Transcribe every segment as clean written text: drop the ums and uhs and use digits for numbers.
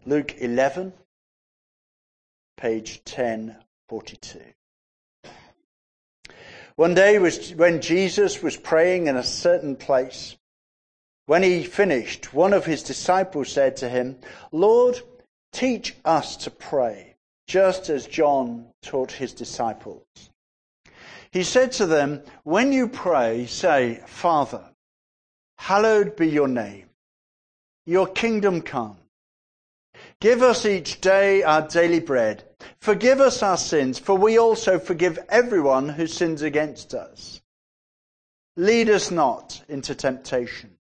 Luke 11, page 1042. One day when Jesus was praying in a certain place, when he finished, one of his disciples said to him, "Lord, teach us to pray, just as John taught his disciples." He said to them, "When you pray, say, 'Father, hallowed be your name. Your kingdom come. Give us each day our daily bread. Forgive us our sins, for we also forgive everyone who sins against us. Lead us not into temptation."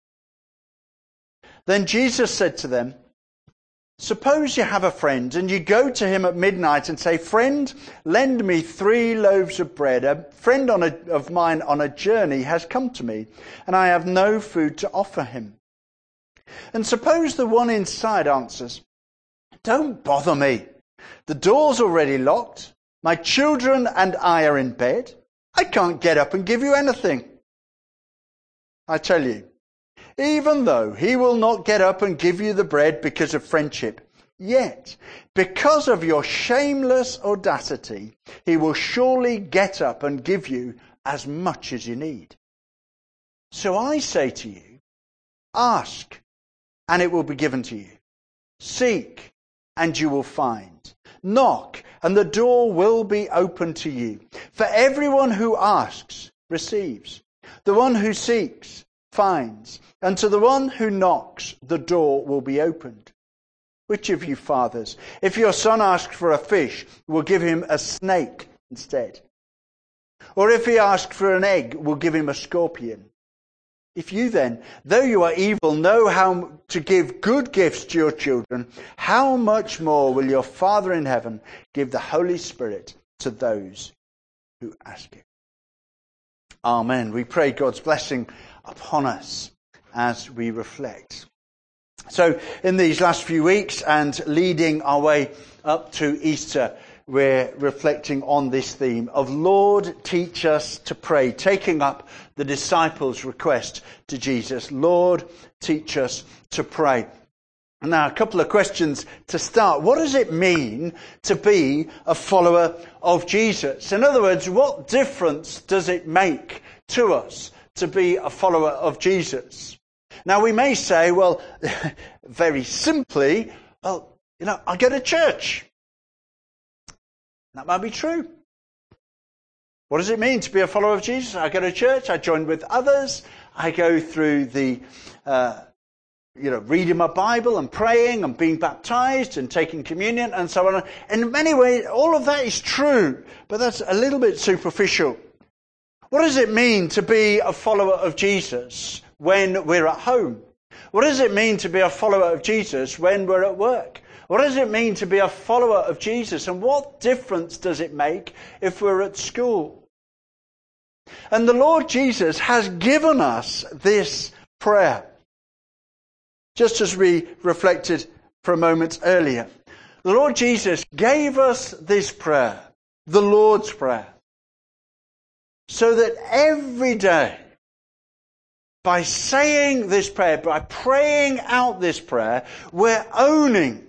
Then Jesus said to them, "Suppose you have a friend and you go to him at midnight and say, 'Friend, lend me 3 loaves of bread. A friend of mine on a journey has come to me, and I have no food to offer him.' And suppose the one inside answers, 'Don't bother me. The door's already locked. My children and I are in bed. I can't get up and give you anything.' I tell you, even though he will not get up and give you the bread because of friendship, yet, because of your shameless audacity, he will surely get up and give you as much as you need. So I say to you, ask, and it will be given to you. Seek, and you will find. Knock, and the door will be opened to you. For everyone who asks receives. The one who seeks finds. And to the one who knocks, the door will be opened. Which of you fathers, if your son asks for a fish, will give him a snake instead? Or if he asks for an egg, will give him a scorpion? If you then, though you are evil, know how to give good gifts to your children, how much more will your Father in heaven give the Holy Spirit to those who ask him?" Amen. We pray God's blessing upon us as we reflect. So in these last few weeks and leading our way up to Easter, we're reflecting on this theme of Lord, teach us to pray, taking up the disciples' request to Jesus. Lord, teach us to pray. Now, a couple of questions to start. What does it mean to be a follower of Jesus? In other words, what difference does it make to us to be a follower of Jesus? Now, we may say, well, very simply, I go to church. That might be true. What does it mean to be a follower of Jesus? I go to church, I join with others, I go through the, reading my Bible and praying and being baptized and taking communion and so on. In many ways, all of that is true, but that's a little bit superficial. What does it mean to be a follower of Jesus when we're at home? What does it mean to be a follower of Jesus when we're at work? What does it mean to be a follower of Jesus? And what difference does it make if we're at school? And the Lord Jesus has given us this prayer. Just as we reflected for a moment earlier. The Lord Jesus gave us this prayer, the Lord's Prayer, so that every day, by saying this prayer, by praying out this prayer, we're owning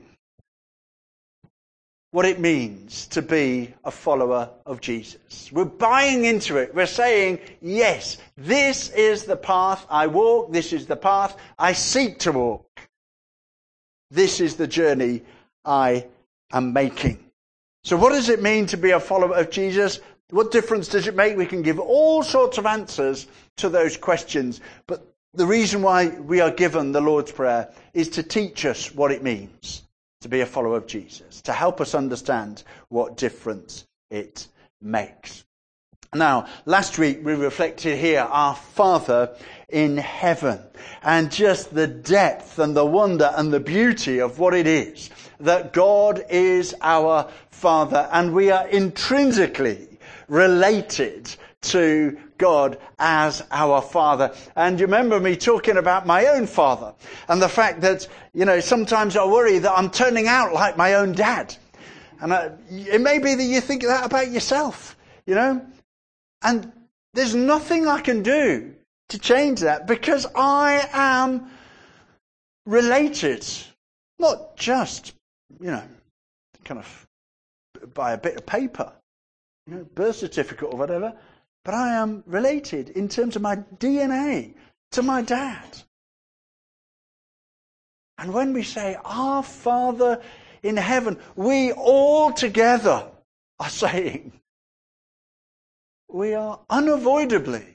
what it means to be a follower of Jesus. We're buying into it. We're saying, yes, this is the path I walk. This is the path I seek to walk. This is the journey I am making. So what does it mean to be a follower of Jesus? What difference does it make? We can give all sorts of answers to those questions. But the reason why we are given the Lord's Prayer is to teach us what it means to be a follower of Jesus, to help us understand what difference it makes. Now, last week we reflected here our Father in heaven and just the depth and the wonder and the beauty of what it is that God is our Father and we are intrinsically related to God as our Father. And you remember me talking about my own father and the fact that, sometimes I worry that I'm turning out like my own dad. And it may be that you think that about yourself, And there's nothing I can do to change that because I am related, not just kind of by a bit of paper, birth certificate or whatever, but I am related in terms of my DNA to my dad. And when we say, Our Father in heaven, we all together are saying, we are unavoidably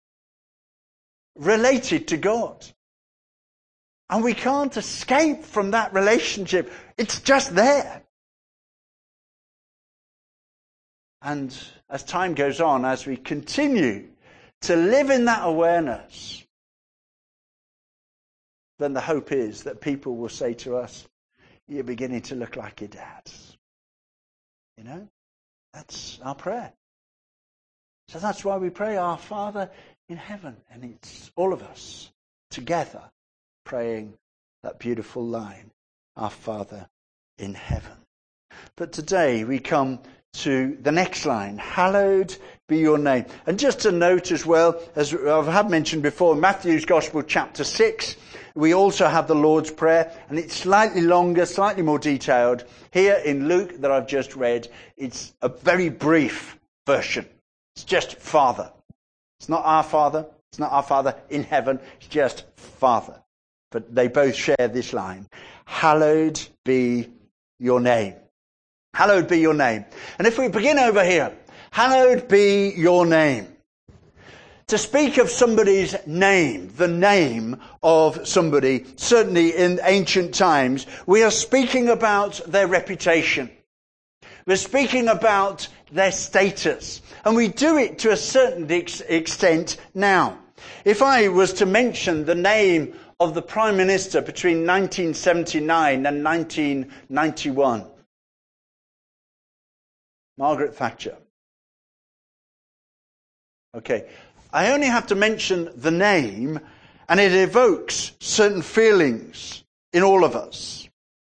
related to God. And we can't escape from that relationship. It's just there. And as time goes on, as we continue to live in that awareness, then the hope is that people will say to us, you're beginning to look like your dad. That's our prayer. So that's why we pray, Our Father in heaven. And it's all of us together praying that beautiful line, Our Father in heaven. But today we come to the next line, hallowed be your name. And just to note as well, as I have mentioned before, Matthew's Gospel chapter 6, we also have the Lord's Prayer, and it's slightly longer, slightly more detailed. Here in Luke that I've just read, it's a very brief version. It's just Father. It's not our Father. It's not our Father in heaven. It's just Father. But they both share this line. Hallowed be your name. Hallowed be your name. And if we begin over here, hallowed be your name. To speak of somebody's name, the name of somebody, certainly in ancient times, we are speaking about their reputation. We're speaking about their status. And we do it to a certain extent now. If I was to mention the name of the Prime Minister between 1979 and 1991, Margaret Thatcher. Okay, I only have to mention the name and it evokes certain feelings in all of us.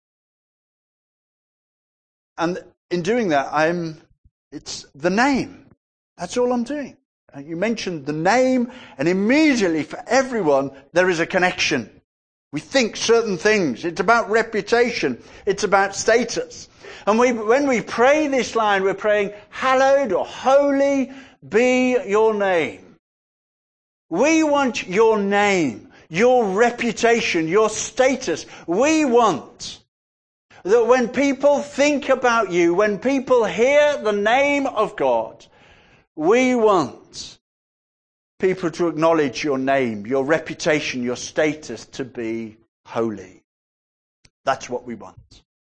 And in doing that, it's the name. That's all I'm doing. You mentioned the name and immediately for everyone there is a connection. We think certain things. It's about reputation. It's about status. And when we pray this line, we're praying, hallowed or holy be your name. We want your name, your reputation, your status. We want that when people think about you, when people hear the name of God, we want people to acknowledge your name, your reputation, your status to be holy. That's what we want.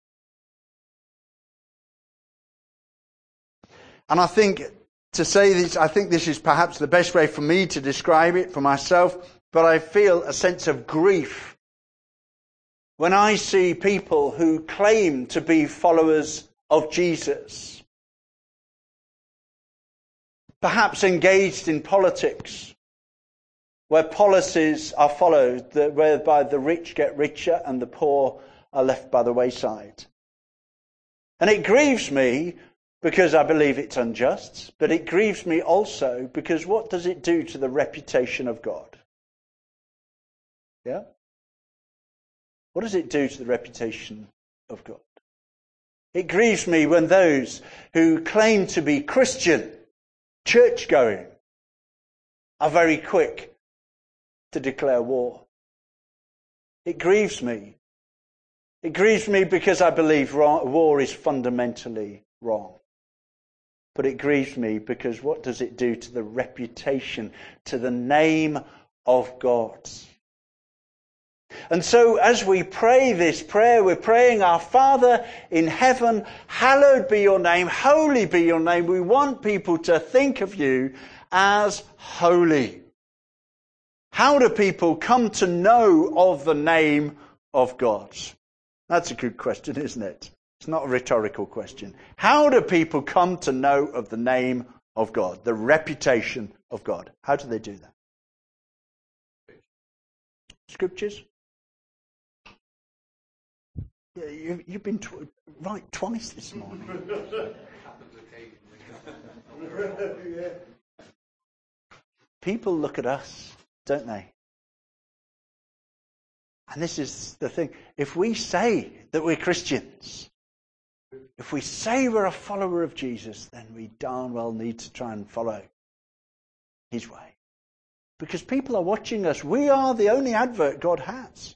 And I think to say this, I think this is perhaps the best way for me to describe it for myself, but I feel a sense of grief when I see people who claim to be followers of Jesus, perhaps engaged in politics, where policies are followed, whereby the rich get richer and the poor are left by the wayside. And it grieves me because I believe it's unjust, but it grieves me also because what does it do to the reputation of God? Yeah? What does it do to the reputation of God? It grieves me when those who claim to be Christian, church-going, are very quick to declare war. It grieves me. It grieves me because I believe war is fundamentally wrong. But it grieves me because what does it do to the reputation, to the name of God? And so as we pray this prayer, we're praying, Our Father in heaven, hallowed be your name, holy be your name. We want people to think of you as holy. How do people come to know of the name of God? That's a good question, isn't it? It's not a rhetorical question. How do people come to know of the name of God, the reputation of God? How do they do that? Scriptures? Yeah, you've been right twice this morning. People look at us, don't they? And this is the thing. If we say that we're Christians, if we say we're a follower of Jesus, then we darn well need to try and follow his way. Because people are watching us. We are the only advert God has.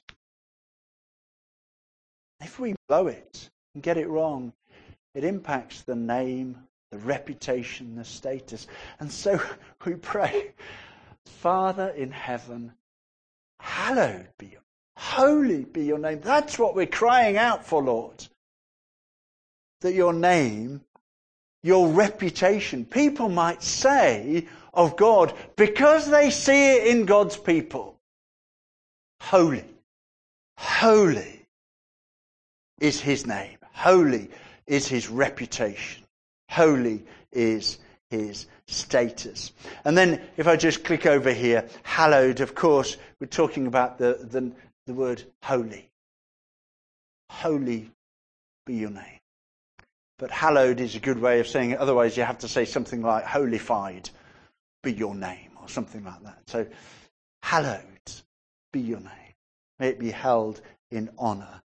If we blow it and get it wrong, it impacts the name, the reputation, the status. And so we pray, Father in heaven, hallowed be your name. Holy be your name. That's what we're crying out for, Lord. That your name, your reputation, people might say of God, because they see it in God's people, holy, holy is his name. Holy is his reputation. Holy is his status. And then if I just click over here, hallowed, of course, we're talking about the word holy. Holy be your name. But hallowed is a good way of saying it. Otherwise you have to say something like holified be your name or something like that. So hallowed be your name. May it be held in honour.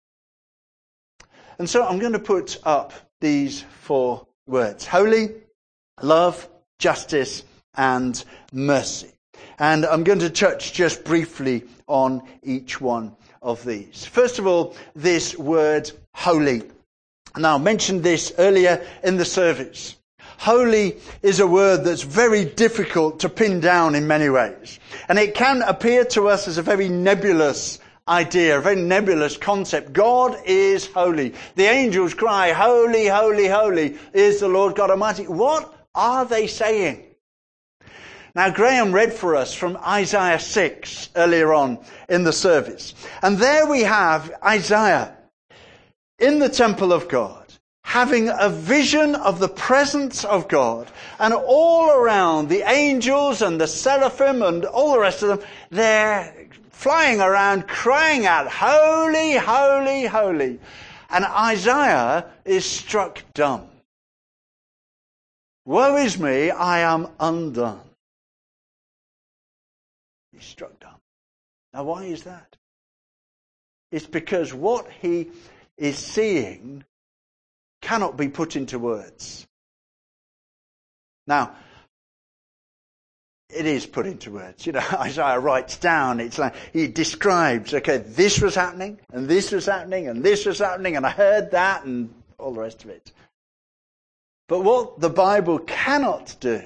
And so I'm going to put up these 4 words. Holy, love, justice, and mercy. And I'm going to touch just briefly on each one of these. First of all, this word holy. Now, I mentioned this earlier in the service. Holy is a word that's very difficult to pin down in many ways. And it can appear to us as a very nebulous idea, a very nebulous concept. God is holy. The angels cry, holy, holy, holy is the Lord God Almighty. What are they saying? Now, Graham read for us from Isaiah 6 earlier on in the service. And there we have Isaiah in the temple of God, having a vision of the presence of God. And all around, the angels and the seraphim and all the rest of them, they're flying around crying out, holy, holy, holy. And Isaiah is struck dumb. Woe is me, I am undone. He's struck dumb. Now why is that? It's because what he is seeing cannot be put into words. Now, it is put into words. You know, Isaiah writes down, it's like he describes, okay, this was happening, and this was happening, and this was happening, and I heard that, and all the rest of it. But what the Bible cannot do,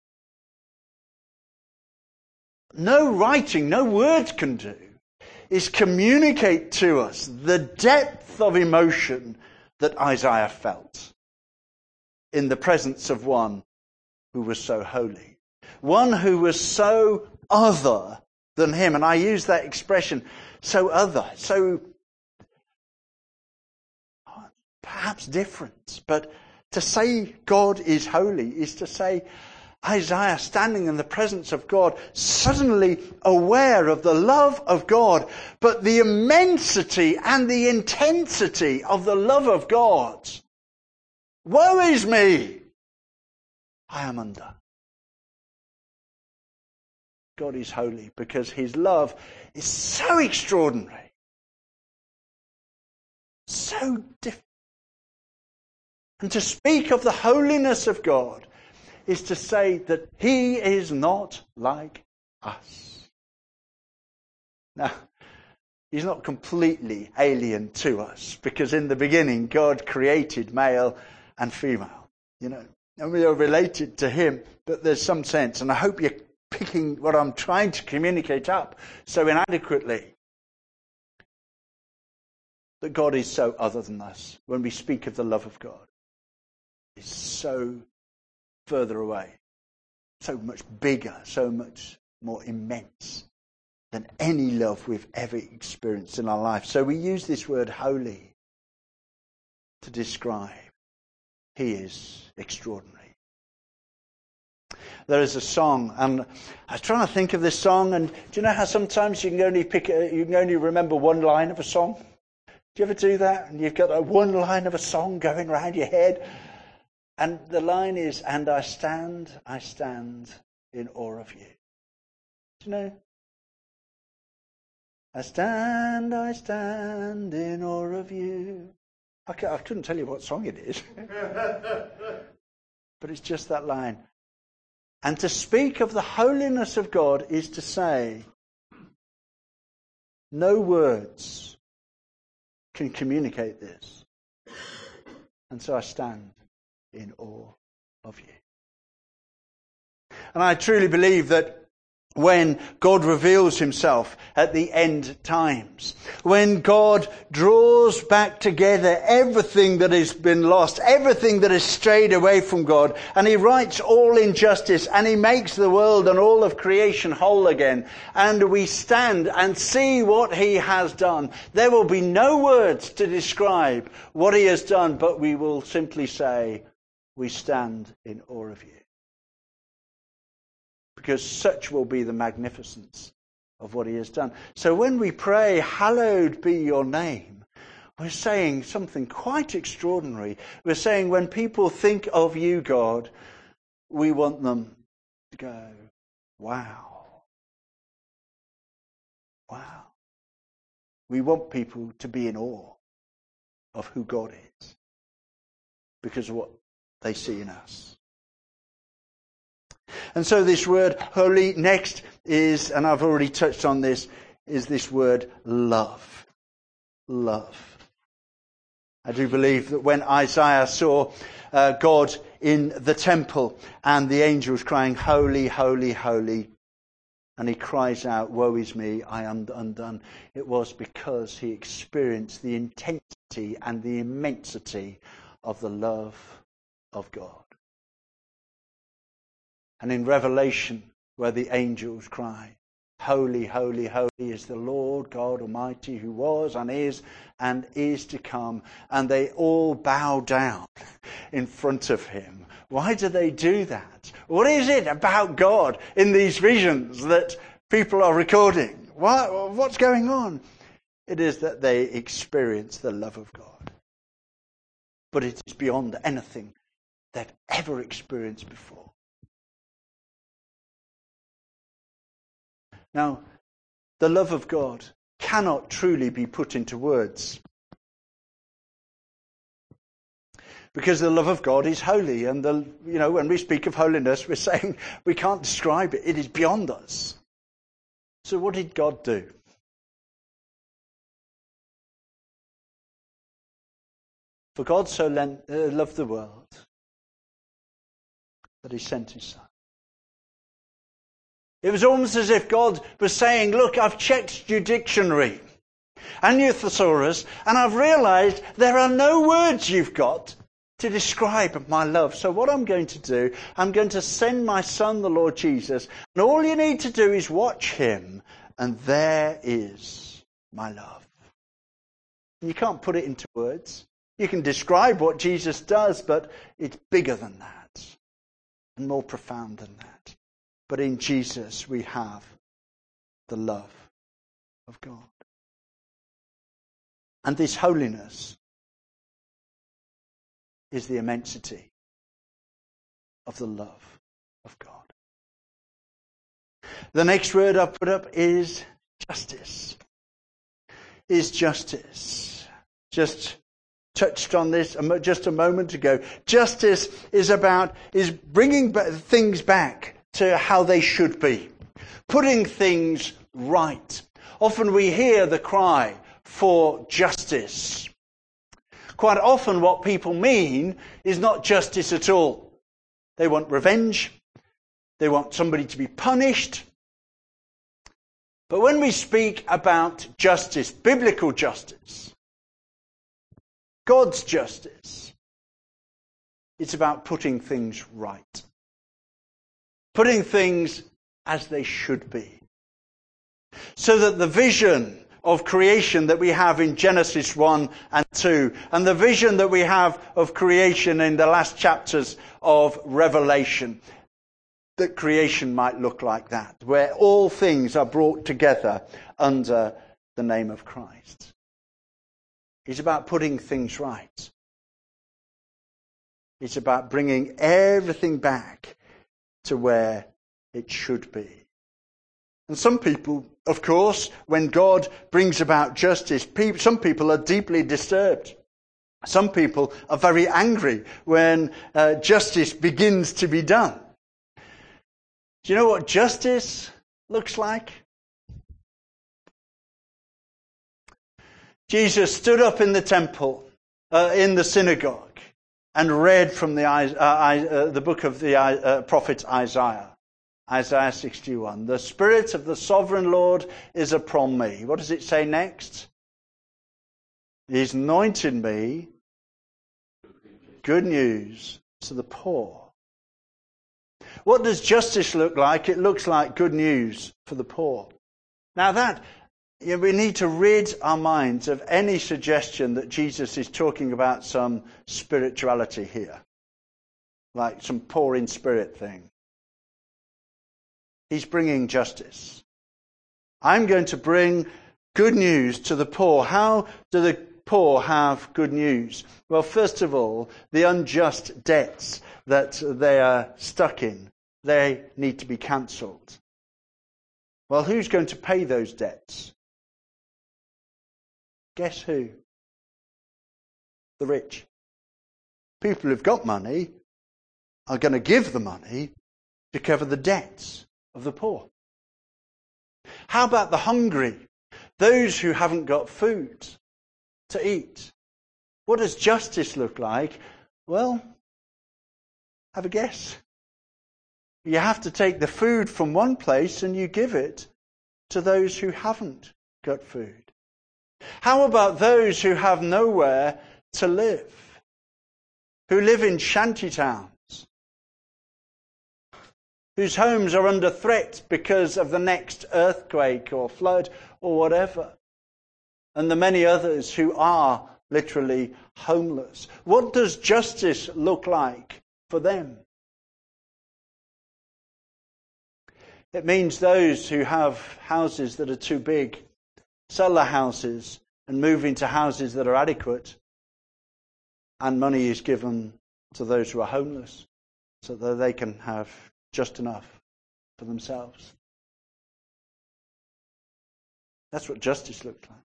no writing, no words can do, is communicate to us the depth of emotion that Isaiah felt in the presence of one who was so holy. One who was so other than him. And I use that expression, so other, so perhaps different. But to say God is holy is to say Isaiah standing in the presence of God, suddenly aware of the love of God, but the immensity and the intensity of the love of God. Woe is me! I am undone. God is holy because his love is so extraordinary, so different. And to speak of the holiness of God is to say that he is not like us. Now, he's not completely alien to us, because in the beginning God created male and female, you know, and we are related to him, but there's some sense, and I hope you're picking what I'm trying to communicate up so inadequately, that God is so other than us. When we speak of the love of God, it's so further away, so much bigger, so much more immense than any love we've ever experienced in our life. So we use this word holy to describe he is extraordinary. There is a song, and I was trying to think of this song, and do you know how sometimes you can only remember one line of a song? Do you ever do that? And you've got one line of a song going around your head, and the line is, and I stand in awe of you. Do you know? I stand in awe of you. I couldn't tell you what song it is. But it's just that line. And to speak of the holiness of God is to say, no words can communicate this. And so I stand in awe of you. And I truly believe that when God reveals himself at the end times, when God draws back together everything that has been lost, everything that has strayed away from God, and he rights all injustice, and he makes the world and all of creation whole again, and we stand and see what he has done, there will be no words to describe what he has done, but we will simply say, we stand in awe of you. Because such will be the magnificence of what he has done. So when we pray, hallowed be your name, we're saying something quite extraordinary. We're saying when people think of you, God, we want them to go, wow. Wow. We want people to be in awe of who God is because of what they see in us. And so this word holy next is, and I've already touched on this, is this word love. Love. I do believe that when Isaiah saw God in the temple and the angels crying, holy, holy, holy, and he cries out, woe is me, I am undone. It was because he experienced the intensity and the immensity of the love of God. And in Revelation, where the angels cry, holy, holy, holy is the Lord God Almighty, who was and is to come. And they all bow down in front of him. Why do they do that? What is it about God in these visions that people are recording? What's going on? It is that they experience the love of God. But it is beyond anything they've ever experienced before. Now, the love of God cannot truly be put into words. Because the love of God is holy. And when we speak of holiness, we're saying we can't describe it. It is beyond us. So what did God do? For God so loved the world that he sent his Son. It was almost as if God was saying, look, I've checked your dictionary and your thesaurus, and I've realized there are no words you've got to describe my love. So what I'm going to do, I'm going to send my Son, the Lord Jesus, and all you need to do is watch him, and there is my love. You can't put it into words. You can describe what Jesus does, but it's bigger than that and more profound than that. But in Jesus we have the love of God. And this holiness is the immensity of the love of God. The next word I put up is justice. Is justice. Just touched on this just a moment ago. Justice is bringing things back to how they should be. Putting things right. Often we hear the cry for justice. Quite often what people mean is not justice at all. They want revenge. They want somebody to be punished. But when we speak about justice, biblical justice, God's justice, it's about putting things right. Putting things as they should be. So that the vision of creation that we have in Genesis 1 and 2, and the vision that we have of creation in the last chapters of Revelation, that creation might look like that, where all things are brought together under the name of Christ. It's about putting things right. It's about bringing everything back to where it should be. And some people, of course, when God brings about justice, some people are deeply disturbed. Some people are very angry when justice begins to be done. Do you know what justice looks like? Jesus stood up in the temple, in the synagogue, and read from the book of the prophet Isaiah. Isaiah 61. The Spirit of the Sovereign Lord is upon me. What does it say next? He's anointed me good news to the poor. What does justice look like? It looks like good news for the poor. Now we need to rid our minds of any suggestion that Jesus is talking about some spirituality here. Like some poor in spirit thing. He's bringing justice. I'm going to bring good news to the poor. How do the poor have good news? Well, first of all, the unjust debts that they are stuck in, they need to be cancelled. Well, who's going to pay those debts? Guess who? The rich. People who've got money are going to give the money to cover the debts of the poor. How about the hungry? Those who haven't got food to eat. What does justice look like? Well, have a guess. You have to take the food from one place and you give it to those who haven't got food. How about those who have nowhere to live? Who live in shanty towns? Whose homes are under threat because of the next earthquake or flood or whatever. And the many others who are literally homeless. What does justice look like for them? It means those who have houses that are too big sell their houses and move into houses that are adequate, and money is given to those who are homeless so that they can have just enough for themselves. That's what justice looks like.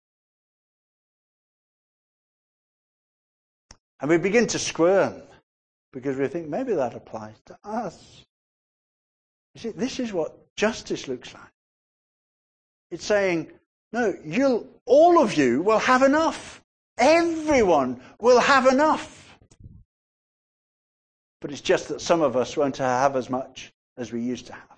And we begin to squirm because we think maybe that applies to us. You see, this is what justice looks like. It's saying, no, all of you will have enough. Everyone will have enough. But it's just that some of us won't have as much as we used to have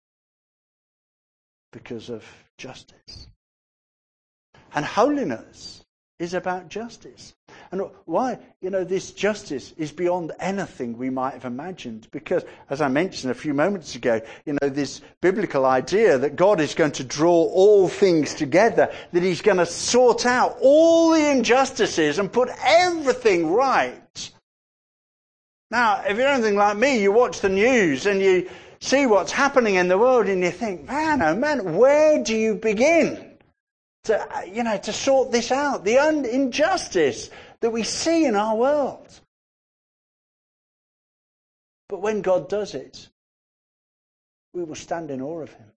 because of justice. And holiness is about justice. And why? This justice is beyond anything we might have imagined. Because, as I mentioned a few moments ago, this biblical idea that God is going to draw all things together, that he's going to sort out all the injustices and put everything right. Now, if you're anything like me, you watch the news and you see what's happening in the world and you think, man, oh man, where do you begin to sort this out? The injustice that we see in our world. But when God does it, we will stand in awe of him.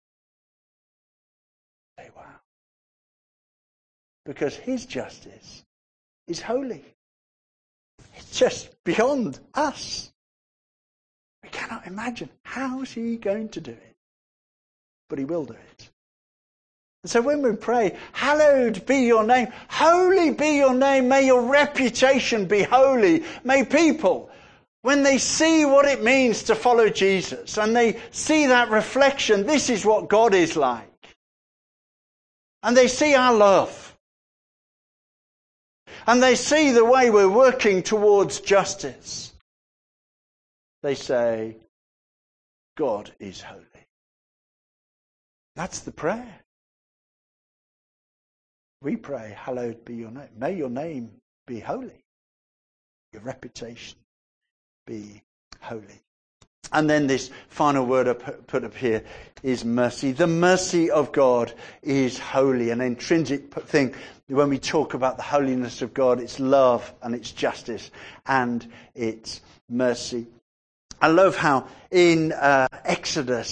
Say, wow. Because his justice is holy. It's just beyond us. We cannot imagine how is he going to do it. But he will do it. And so when we pray, hallowed be your name, holy be your name, may your reputation be holy. May people, when they see what it means to follow Jesus, and they see that reflection, this is what God is like. And they see our love. And they see the way we're working towards justice. They say, God is holy. That's the prayer. We pray, hallowed be your name. May your name be holy. Your reputation be holy. And then this final word I put up here is mercy. The mercy of God is holy. An intrinsic thing when we talk about the holiness of God, it's love and it's justice and it's mercy. I love how in Exodus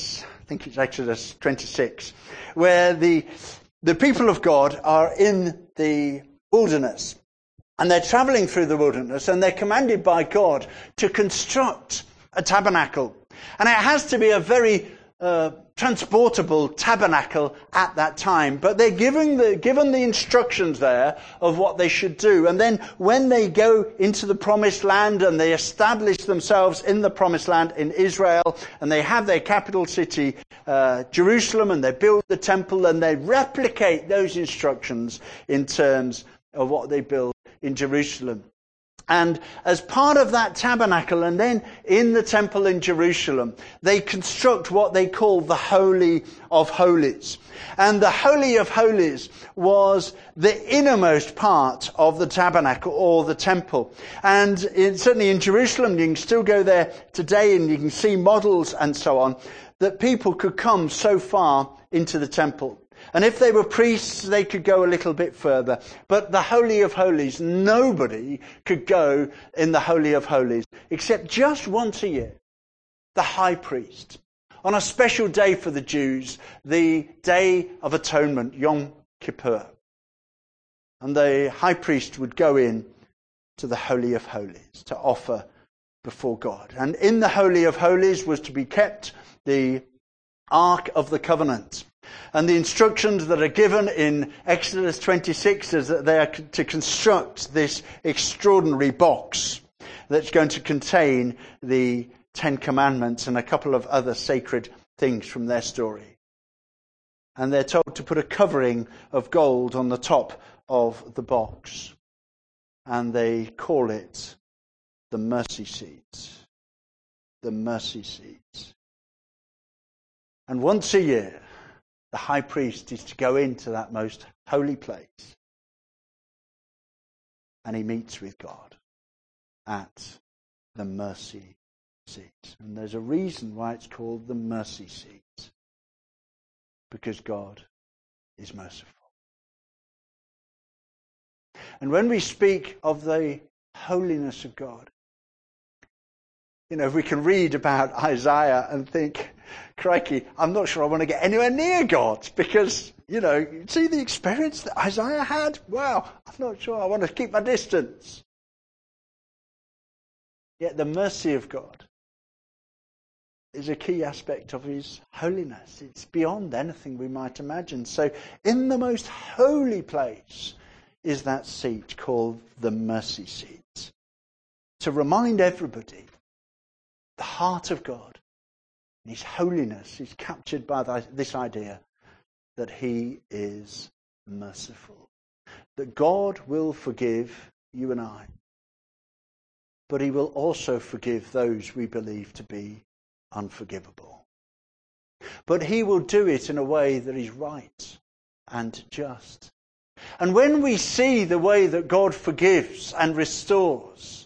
think it's Exodus 26, where the people of God are in the wilderness. And they're traveling through the wilderness, and they're commanded by God to construct a tabernacle. And it has to be a very transportable tabernacle at that time. But they're given the instructions there of what they should do. And then when they go into the promised land and they establish themselves in the promised land in Israel, and they have their capital city, Jerusalem, and they build the temple, and they replicate those instructions in terms of what they build in Jerusalem. And as part of that tabernacle, and then in the temple in Jerusalem, they construct what they call the Holy of Holies. And the Holy of Holies was the innermost part of the tabernacle or the temple. And certainly in Jerusalem, you can still go there today and you can see models and so on, that people could come so far into the temple. And if they were priests, they could go a little bit further. But the Holy of Holies, nobody could go in the Holy of Holies except just once a year. The high priest. On a special day for the Jews, the Day of Atonement, Yom Kippur. And the high priest would go in to the Holy of Holies to offer before God. And in the Holy of Holies was to be kept the Ark of the Covenant. And the instructions that are given in Exodus 26 is that they are to construct this extraordinary box that's going to contain the Ten Commandments and a couple of other sacred things from their story. And they're told to put a covering of gold on the top of the box. And they call it the mercy seats. The mercy seats. And once a year, the high priest is to go into that most holy place. And he meets with God at the mercy seat. And there's a reason why it's called the mercy seat. Because God is merciful. And when we speak of the holiness of God, we can read about Isaiah and think, crikey, I'm not sure I want to get anywhere near God because, see the experience that Isaiah had? Wow, I'm not sure I want to keep my distance. Yet the mercy of God is a key aspect of his holiness. It's beyond anything we might imagine. So in the most holy place is that seat called the mercy seat. To remind everybody, the heart of God, his holiness is captured by this idea that he is merciful. That God will forgive you and I, but he will also forgive those we believe to be unforgivable. But he will do it in a way that is right and just. And when we see the way that God forgives and restores,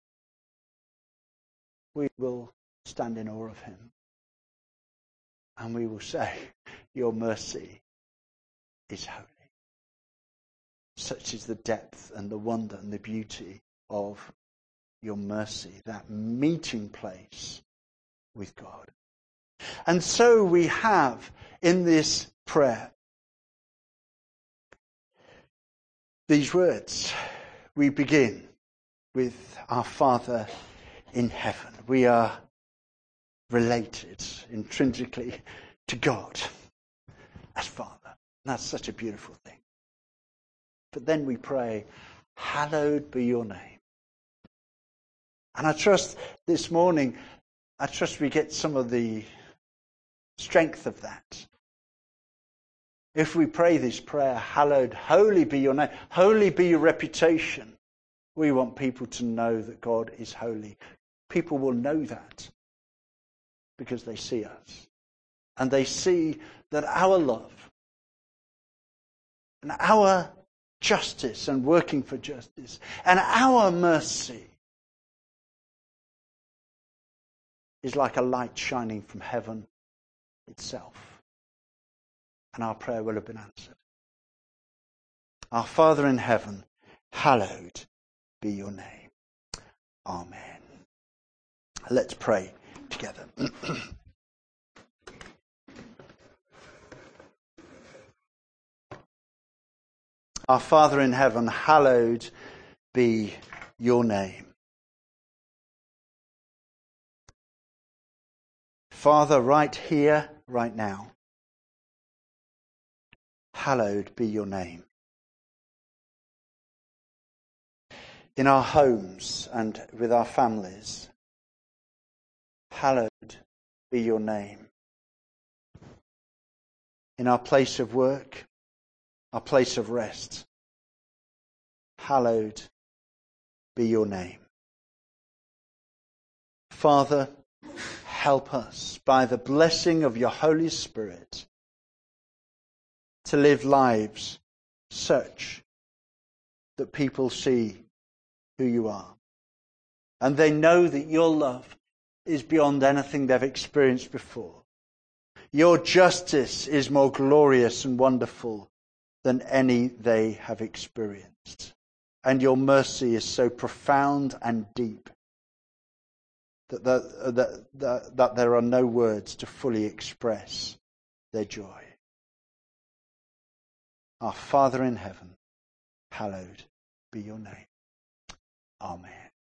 we will stand in awe of him. And we will say, your mercy is holy. Such is the depth and the wonder and the beauty of your mercy, that meeting place with God. And so we have in this prayer these words. We begin with our Father in heaven. We are related intrinsically to God as Father. That's such a beautiful thing. But then we pray, hallowed be your name. And I trust this morning, we get some of the strength of that. If we pray this prayer, hallowed, holy be your name, holy be your reputation, we want people to know that God is holy. People will know that because they see us. And they see that our love and our justice and working for justice and our mercy is like a light shining from heaven itself. And our prayer will have been answered. Our Father in heaven, hallowed be your name. Amen. Let's pray together. Our Father in heaven, hallowed be your name. Father, right here, right now, hallowed be your name. In our homes and with our families, hallowed be your name. In our place of work, our place of rest, hallowed be your name. Father, help us by the blessing of your Holy Spirit to live lives such that people see who you are. And they know that your love is beyond anything they've experienced before. Your justice is more glorious and wonderful than any they have experienced. And your mercy is so profound and deep that there are no words to fully express their joy. Our Father in heaven, hallowed be your name. Amen.